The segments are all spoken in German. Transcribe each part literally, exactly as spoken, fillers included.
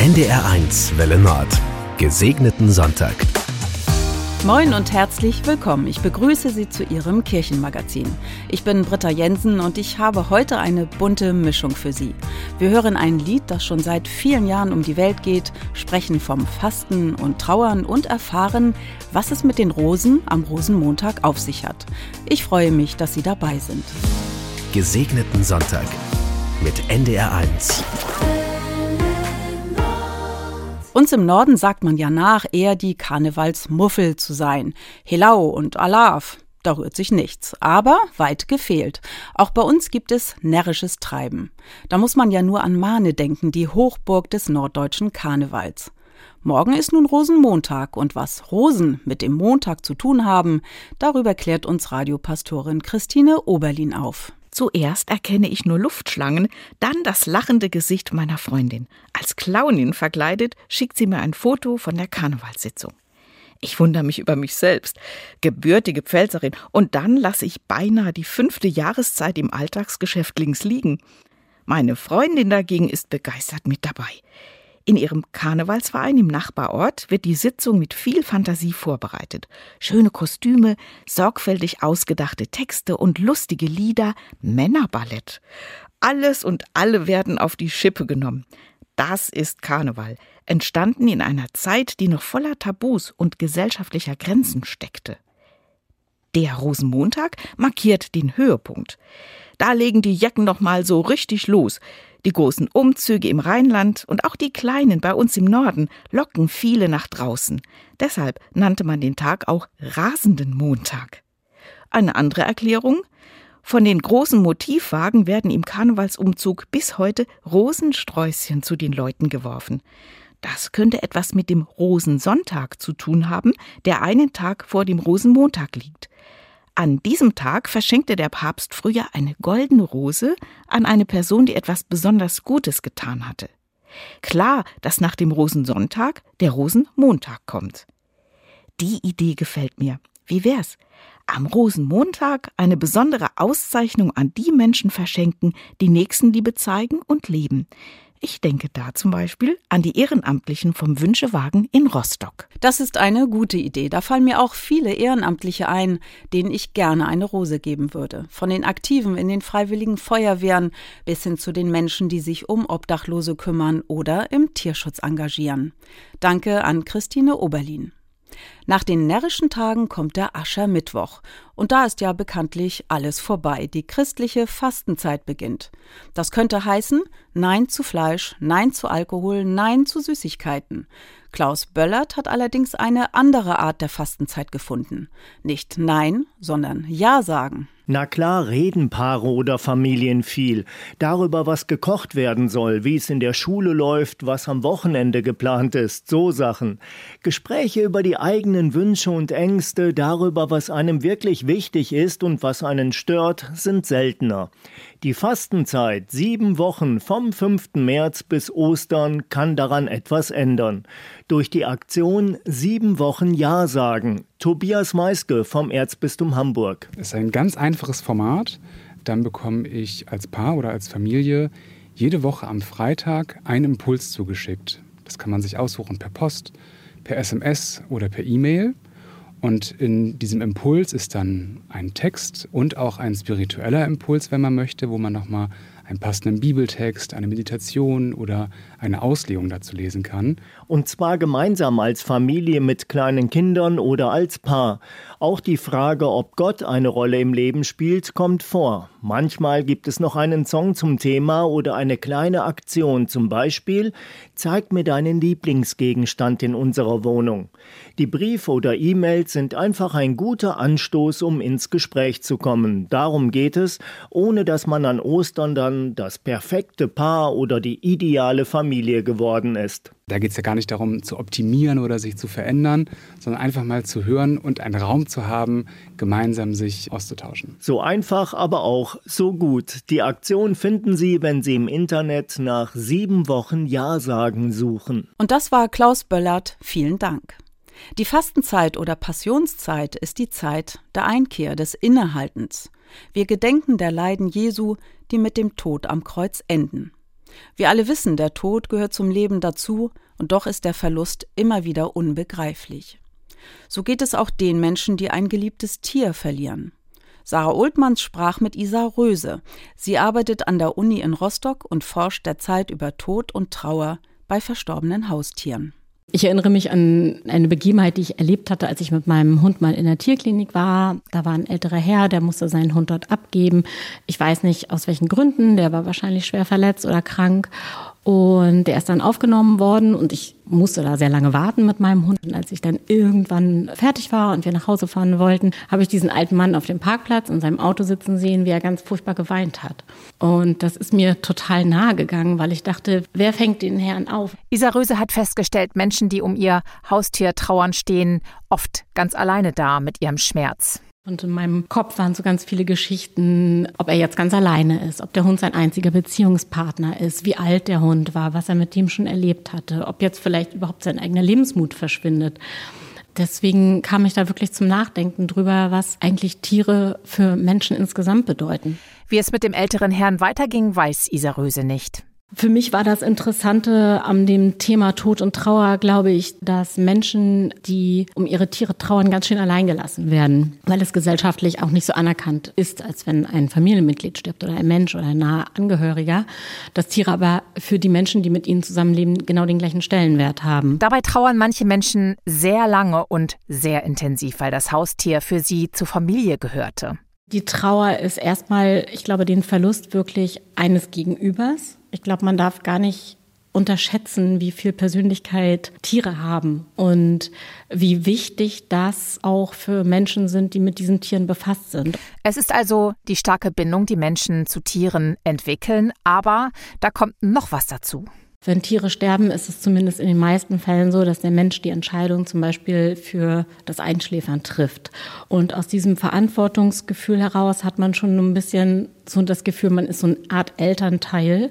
N D R eins Welle Nord. Gesegneten Sonntag. Moin und herzlich willkommen. Ich begrüße Sie zu Ihrem Kirchenmagazin. Ich bin Britta Jensen und ich habe heute eine bunte Mischung für Sie. Wir hören ein Lied, das schon seit vielen Jahren um die Welt geht, sprechen vom Fasten und Trauern und erfahren, was es mit den Rosen am Rosenmontag auf sich hat. Ich freue mich, dass Sie dabei sind. Gesegneten Sonntag mit N D R eins. Uns im Norden sagt man ja nach, eher die Karnevalsmuffel zu sein. Helau und Alaf, da rührt sich nichts. Aber weit gefehlt. Auch bei uns gibt es närrisches Treiben. Da muss man ja nur an Mahne denken, die Hochburg des norddeutschen Karnevals. Morgen ist nun Rosenmontag und was Rosen mit dem Montag zu tun haben, darüber klärt uns Radiopastorin Christine Oberlin auf. Zuerst erkenne ich nur Luftschlangen, dann das lachende Gesicht meiner Freundin. Als Clownin verkleidet schickt sie mir ein Foto von der Karnevalssitzung. Ich wundere mich über mich selbst, gebürtige Pfälzerin, und dann lasse ich beinahe die fünfte Jahreszeit im Alltagsgeschäft links liegen. Meine Freundin dagegen ist begeistert mit dabei. In ihrem Karnevalsverein im Nachbarort wird die Sitzung mit viel Fantasie vorbereitet. Schöne Kostüme, sorgfältig ausgedachte Texte und lustige Lieder, Männerballett. Alles und alle werden auf die Schippe genommen. Das ist Karneval, entstanden in einer Zeit, die noch voller Tabus und gesellschaftlicher Grenzen steckte. Der Rosenmontag markiert den Höhepunkt. Da legen die Jecken noch mal so richtig los. Die großen Umzüge im Rheinland und auch die kleinen bei uns im Norden locken viele nach draußen. Deshalb nannte man den Tag auch Rasenden Montag. Eine andere Erklärung? Von den großen Motivwagen werden im Karnevalsumzug bis heute Rosensträußchen zu den Leuten geworfen. Das könnte etwas mit dem Rosensonntag zu tun haben, der einen Tag vor dem Rosenmontag liegt. An diesem Tag verschenkte der Papst früher eine goldene Rose an eine Person, die etwas besonders Gutes getan hatte. Klar, dass nach dem Rosensonntag der Rosenmontag kommt. Die Idee gefällt mir. Wie wär's? Am Rosenmontag eine besondere Auszeichnung an die Menschen verschenken, die Nächstenliebe zeigen und leben. Ich denke da zum Beispiel an die Ehrenamtlichen vom Wünschewagen in Rostock. Das ist eine gute Idee. Da fallen mir auch viele Ehrenamtliche ein, denen ich gerne eine Rose geben würde. Von den Aktiven in den freiwilligen Feuerwehren bis hin zu den Menschen, die sich um Obdachlose kümmern oder im Tierschutz engagieren. Danke an Christine Oberlin. Nach den närrischen Tagen kommt der Aschermittwoch. Und da ist ja bekanntlich alles vorbei. Die christliche Fastenzeit beginnt. Das könnte heißen, Nein zu Fleisch, Nein zu Alkohol, Nein zu Süßigkeiten. Klaus Böllert hat allerdings eine andere Art der Fastenzeit gefunden. Nicht Nein, sondern Ja sagen. Na klar reden Paare oder Familien viel. Darüber, was gekocht werden soll, wie es in der Schule läuft, was am Wochenende geplant ist, so Sachen. Gespräche über die eigenen Wünsche und Ängste, darüber, was einem wirklich wichtig ist und was einen stört, sind seltener. Die Fastenzeit, sieben Wochen vom fünften März bis Ostern, kann daran etwas ändern. Durch die Aktion Sieben Wochen Ja sagen. Tobias Meiske vom Erzbistum Hamburg. Es ist ein ganz einfaches Format. Dann bekomme ich als Paar oder als Familie jede Woche am Freitag einen Impuls zugeschickt. Das kann man sich aussuchen per Post, per S M S oder per E-Mail. Und in diesem Impuls ist dann ein Text und auch ein spiritueller Impuls, wenn man möchte, wo man nochmal einen passenden Bibeltext, eine Meditation oder eine Auslegung dazu lesen kann. Und zwar gemeinsam als Familie mit kleinen Kindern oder als Paar. Auch die Frage, ob Gott eine Rolle im Leben spielt, kommt vor. Manchmal gibt es noch einen Song zum Thema oder eine kleine Aktion, zum Beispiel Zeig mir deinen Lieblingsgegenstand in unserer Wohnung. Die Briefe oder E-Mails sind einfach ein guter Anstoß, um ins Gespräch zu kommen. Darum geht es, ohne dass man an Ostern dann das perfekte Paar oder die ideale Familie geworden ist. Da geht es ja gar nicht darum, zu optimieren oder sich zu verändern, sondern einfach mal zu hören und einen Raum zu haben, gemeinsam sich auszutauschen. So einfach, aber auch so gut. Die Aktion finden Sie, wenn Sie im Internet nach sieben Wochen Ja sagen suchen. Und das war Klaus Böllert. Vielen Dank. Die Fastenzeit oder Passionszeit ist die Zeit der Einkehr, des Innehaltens. Wir gedenken der Leiden Jesu, die mit dem Tod am Kreuz enden. Wir alle wissen, der Tod gehört zum Leben dazu, und doch ist der Verlust immer wieder unbegreiflich. So geht es auch den Menschen, die ein geliebtes Tier verlieren. Sarah Oldmanns sprach mit Isa Röse. Sie arbeitet an der Uni in Rostock und forscht derzeit über Tod und Trauer bei verstorbenen Haustieren. Ich erinnere mich an eine Begebenheit, die ich erlebt hatte, als ich mit meinem Hund mal in der Tierklinik war. Da war ein älterer Herr, der musste seinen Hund dort abgeben. Ich weiß nicht, aus welchen Gründen. Der war wahrscheinlich schwer verletzt oder krank. Und der ist dann aufgenommen worden und ich musste da sehr lange warten mit meinem Hund. Und als ich dann irgendwann fertig war und wir nach Hause fahren wollten, habe ich diesen alten Mann auf dem Parkplatz in seinem Auto sitzen sehen, wie er ganz furchtbar geweint hat. Und das ist mir total nahe gegangen, weil ich dachte, wer fängt den Herrn auf? Isa Röse hat festgestellt, Menschen, die um ihr Haustier trauern, stehen oft ganz alleine da mit ihrem Schmerz. Und in meinem Kopf waren so ganz viele Geschichten, ob er jetzt ganz alleine ist, ob der Hund sein einziger Beziehungspartner ist, wie alt der Hund war, was er mit dem schon erlebt hatte, ob jetzt vielleicht überhaupt sein eigener Lebensmut verschwindet. Deswegen kam ich da wirklich zum Nachdenken drüber, was eigentlich Tiere für Menschen insgesamt bedeuten. Wie es mit dem älteren Herrn weiterging, weiß Isa Röse nicht. Für mich war das Interessante an dem Thema Tod und Trauer, glaube ich, dass Menschen, die um ihre Tiere trauern, ganz schön allein gelassen werden, weil es gesellschaftlich auch nicht so anerkannt ist, als wenn ein Familienmitglied stirbt oder ein Mensch oder ein naher Angehöriger, dass Tiere aber für die Menschen, die mit ihnen zusammenleben, genau den gleichen Stellenwert haben. Dabei trauern manche Menschen sehr lange und sehr intensiv, weil das Haustier für sie zur Familie gehörte. Die Trauer ist erstmal, ich glaube, den Verlust wirklich eines Gegenübers. Ich glaube, man darf gar nicht unterschätzen, wie viel Persönlichkeit Tiere haben und wie wichtig das auch für Menschen sind, die mit diesen Tieren befasst sind. Es ist also die starke Bindung, die Menschen zu Tieren entwickeln, aber da kommt noch was dazu. Wenn Tiere sterben, ist es zumindest in den meisten Fällen so, dass der Mensch die Entscheidung zum Beispiel für das Einschläfern trifft. Und aus diesem Verantwortungsgefühl heraus hat man schon ein bisschen so das Gefühl, man ist so eine Art Elternteil.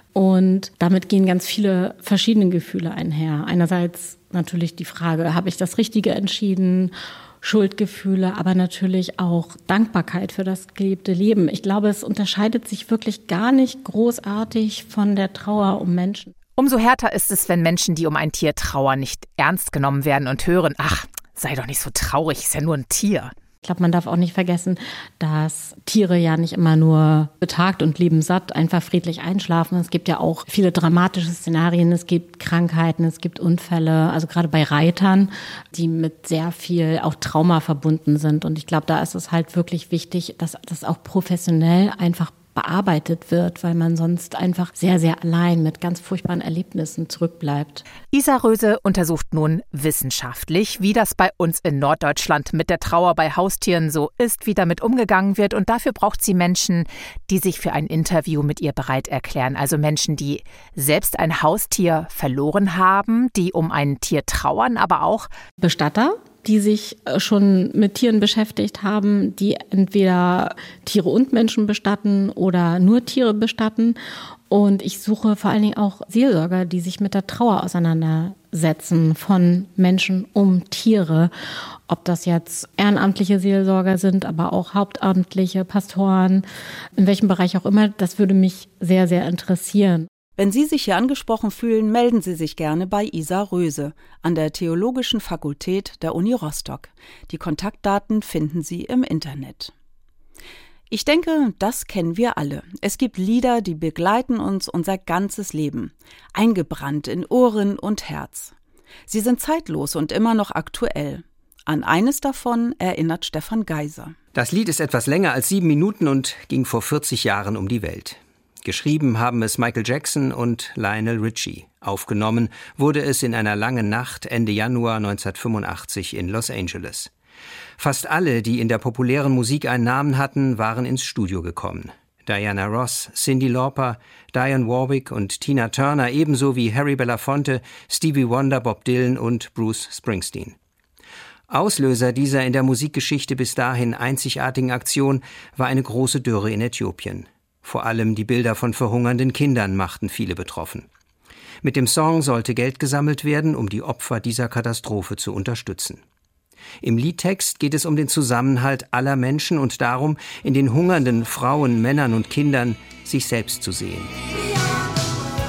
Und damit gehen ganz viele verschiedene Gefühle einher. Einerseits natürlich die Frage, habe ich das Richtige entschieden? Schuldgefühle, aber natürlich auch Dankbarkeit für das gelebte Leben. Ich glaube, es unterscheidet sich wirklich gar nicht großartig von der Trauer um Menschen. Umso härter ist es, wenn Menschen, die um ein Tier trauern, nicht ernst genommen werden und hören, ach, sei doch nicht so traurig, ist ja nur ein Tier. Ich glaube, man darf auch nicht vergessen, dass Tiere ja nicht immer nur betagt und lebensatt einfach friedlich einschlafen. Es gibt ja auch viele dramatische Szenarien. Es gibt Krankheiten, es gibt Unfälle, also gerade bei Reitern, die mit sehr viel auch Trauma verbunden sind. Und ich glaube, da ist es halt wirklich wichtig, dass das auch professionell einfach bearbeitet wird, weil man sonst einfach sehr, sehr allein mit ganz furchtbaren Erlebnissen zurückbleibt. Isa Röse untersucht nun wissenschaftlich, wie das bei uns in Norddeutschland mit der Trauer bei Haustieren so ist, wie damit umgegangen wird. Und dafür braucht sie Menschen, die sich für ein Interview mit ihr bereit erklären. Also Menschen, die selbst ein Haustier verloren haben, die um ein Tier trauern, aber auch Bestatter, die sich schon mit Tieren beschäftigt haben, die entweder Tiere und Menschen bestatten oder nur Tiere bestatten. Und ich suche vor allen Dingen auch Seelsorger, die sich mit der Trauer auseinandersetzen von Menschen um Tiere. Ob das jetzt ehrenamtliche Seelsorger sind, aber auch hauptamtliche Pastoren, in welchem Bereich auch immer, das würde mich sehr, sehr interessieren. Wenn Sie sich hier angesprochen fühlen, melden Sie sich gerne bei Isa Röse an der Theologischen Fakultät der Uni Rostock. Die Kontaktdaten finden Sie im Internet. Ich denke, das kennen wir alle. Es gibt Lieder, die begleiten uns unser ganzes Leben, eingebrannt in Ohren und Herz. Sie sind zeitlos und immer noch aktuell. An eines davon erinnert Stefan Geiser. Das Lied ist etwas länger als sieben Minuten und ging vor vierzig Jahren um die Welt. Geschrieben haben es Michael Jackson und Lionel Richie. Aufgenommen wurde es in einer langen Nacht Ende Januar neunzehnhundertfünfundachtzig in Los Angeles. Fast alle, die in der populären Musik einen Namen hatten, waren ins Studio gekommen. Diana Ross, Cyndi Lauper, Dionne Warwick und Tina Turner, ebenso wie Harry Belafonte, Stevie Wonder, Bob Dylan und Bruce Springsteen. Auslöser dieser in der Musikgeschichte bis dahin einzigartigen Aktion war eine große Dürre in Äthiopien. Vor allem die Bilder von verhungernden Kindern machten viele betroffen. Mit dem Song sollte Geld gesammelt werden, um die Opfer dieser Katastrophe zu unterstützen. Im Liedtext geht es um den Zusammenhalt aller Menschen und darum, in den hungernden Frauen, Männern und Kindern sich selbst zu sehen.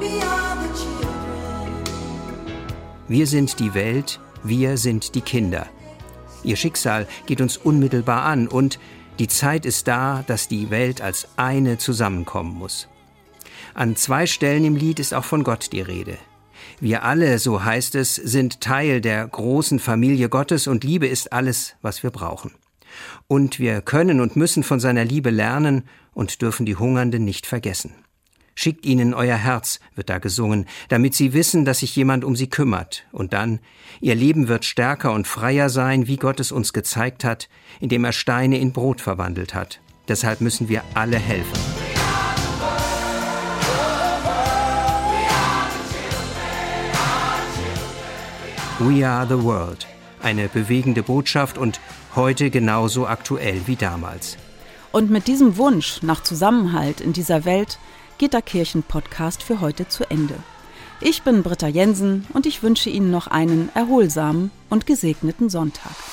Wir sind die Welt, wir sind die Kinder. Ihr Schicksal geht uns unmittelbar an und die Zeit ist da, dass die Welt als eine zusammenkommen muss. An zwei Stellen im Lied ist auch von Gott die Rede. Wir alle, so heißt es, sind Teil der großen Familie Gottes und Liebe ist alles, was wir brauchen. Und wir können und müssen von seiner Liebe lernen und dürfen die Hungernden nicht vergessen. Schickt ihnen euer Herz, wird da gesungen, damit sie wissen, dass sich jemand um sie kümmert. Und dann, ihr Leben wird stärker und freier sein, wie Gott es uns gezeigt hat, indem er Steine in Brot verwandelt hat. Deshalb müssen wir alle helfen. We are the world. Eine bewegende Botschaft und heute genauso aktuell wie damals. Und mit diesem Wunsch nach Zusammenhalt in dieser Welt geht der Kirchenpodcast für heute zu Ende. Ich bin Britta Jensen und ich wünsche Ihnen noch einen erholsamen und gesegneten Sonntag.